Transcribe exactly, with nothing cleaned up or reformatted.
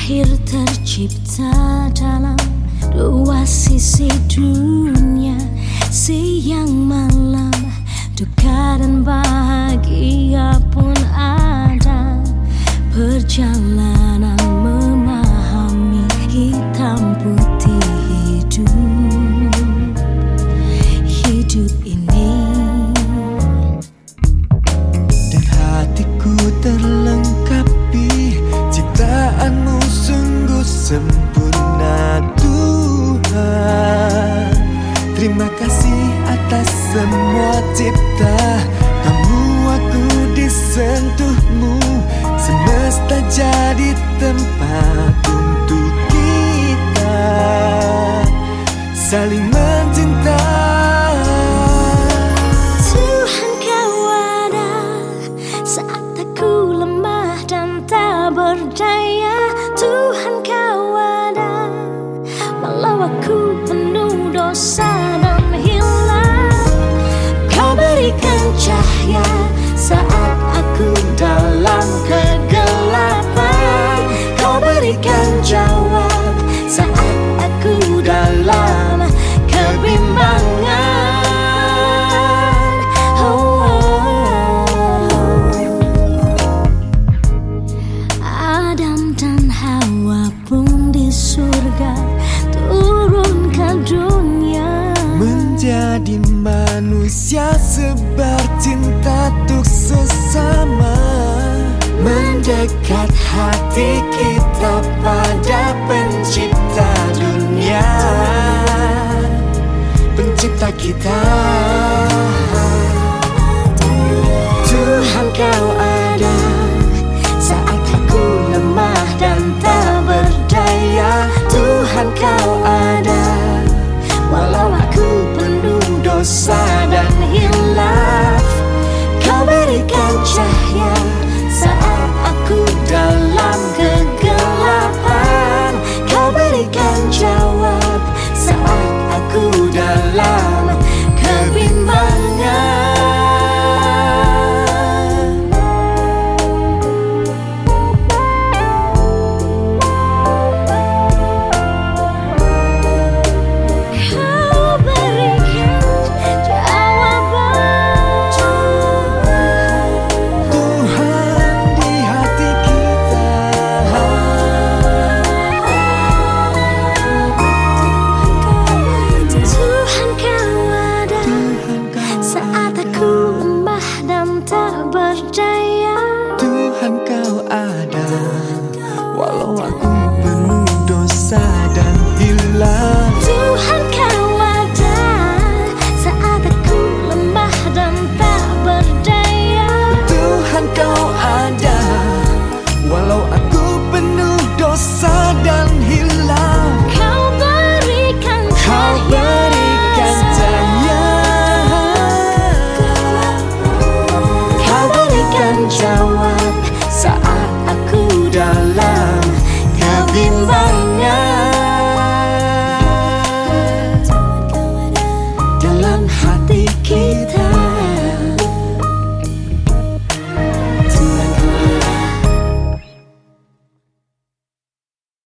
Terakhir tercipta dalam dua sisi dunia, siang malam, duka dan bahagia pun ada. Perjalanan memahami hitam putih hidup, hidup ini. Dan hatiku terlengkapi, ciptaanmu sungguh sempurna Tuhan. Terima kasih atas semua cipta, kamu aku disentuhmu. Semesta jadi tempat untuk kita saling mencinta. Tuhan kau ada saat aku lemah dan tak berdaya. Tuhan kau ada walau aku penuh dosa dan hilang. Kau berikan cahaya saat aku dalam kegelapan. Kau berikan jawab saat aku dalam kebimbangan. Oh, oh, oh. Adam dan Hawa pun di surga turun ke dunia, menjadi manusia sebar cinta untuk sesama. Mendekat hati kita pada pencipta dunia, pencipta kita. Tuhan kau ada saat aku lemah dan tak berdaya. Tuhan kau ada walau aku penuh dosa dan hilaf. Kau berikan cahaya saat aku dalam kegelapan. Kau berikan jawab saat aku dalam kebimbangan. Tuhan kau ada walau aku penuh dosa dan hilang. Tuhan kau ada saat aku lemah dan tak berdaya. Tuhan kau ada walau aku penuh dosa dan hilang. Kau berikan Kau berikan cahaya, kau berikan jawab saat aku dalam kebimbangan.